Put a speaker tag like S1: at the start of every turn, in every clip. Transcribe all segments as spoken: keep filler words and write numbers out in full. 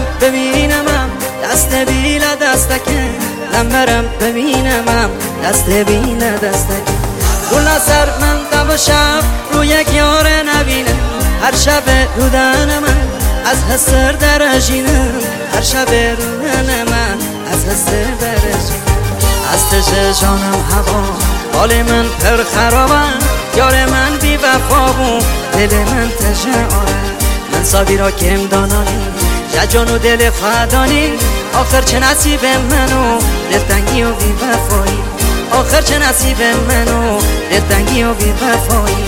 S1: ببینمم دست بیل دستکه نمرم ببینمم دست بیل دستکه رولا سر من دو شب رو یک یار نبینم هر شب رودن من از حسر درجینم هر شب رودن من از حسر درجینم از تش جانم هوا حال من پر خرابم یار من بی وفا بود دل من تجاره من سابی را کم دانانی یا جان و دل خدانی آخر چه نصیب منو دلتنگی و بی وفایی آخر چه نصیب منو دلتنگی و بی وفایی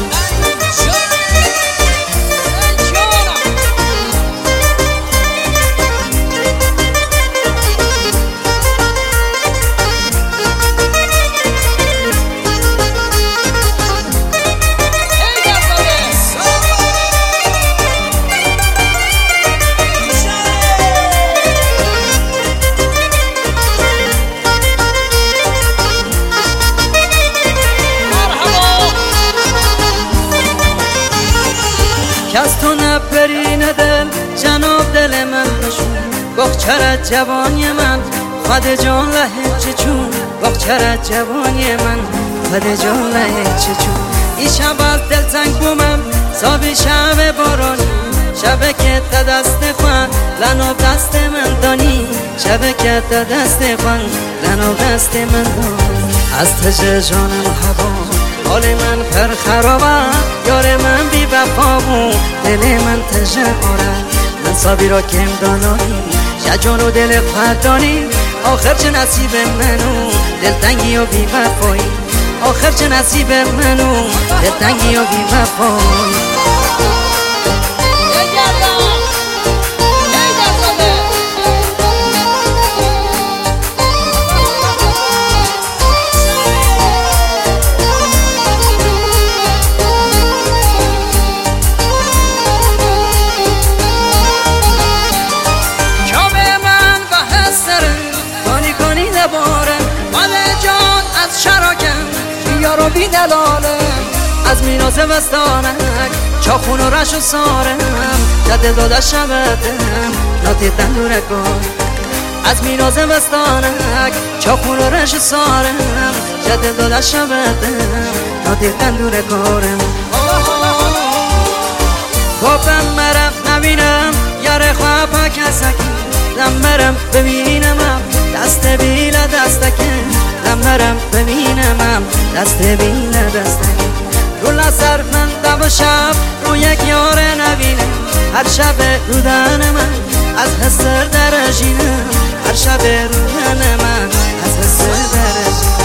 S1: که از تو نبرین دل جناب دل من نشون بخچرت جوانی من خود جان لحجه چون بخچرت جوانی من خود جان لحجه چون این شب از دل زنگ بومم صابی شب بارانی شب که تا دست خوان لنو دست من دانی شب که تا دست خوان لنو دست من دانی از تج جانم هوا حال من پر خرابه یار من بی وفا بود دل من تجاره من صابی را کم دانانی یا جان و دل خدانی آخر چه نصیب منو دلتنگی و بی وفایی آخر چه نصیب منو دلتنگی و بی وفایی یارو بی دلالم از میناز وستانک چاخون و رش و سارم جده داده شبتم ناتی تندوره کن از میناز وستانک چاخون و رش و سارم جده داده شبتم ناتی تندوره کارم گفتم مرم نبینم یار خواه کسکی نمرم ببینمم دست بیل دستکه نمرم ببینمم دست بیل دستکه رولا سر من دو شب رو یک یار نبینم هر شب رودن من از حسر درجینم هر شب رودن من از حسر درجینم